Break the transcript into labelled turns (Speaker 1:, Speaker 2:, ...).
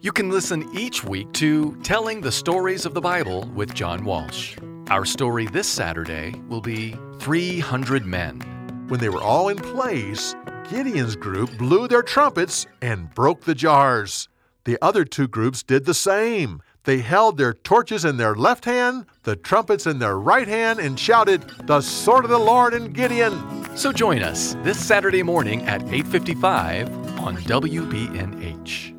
Speaker 1: You can listen each week to Telling the Stories of the Bible with John Walsh. Our story this Saturday will be 300 Men.
Speaker 2: When they were all in place, Gideon's group blew their trumpets and broke the jars. The other two groups did the same. They held their torches in their left hand, the trumpets in their right hand, and shouted, "The sword of the Lord and Gideon!"
Speaker 1: So join us this Saturday morning at 8:55 on WBNH.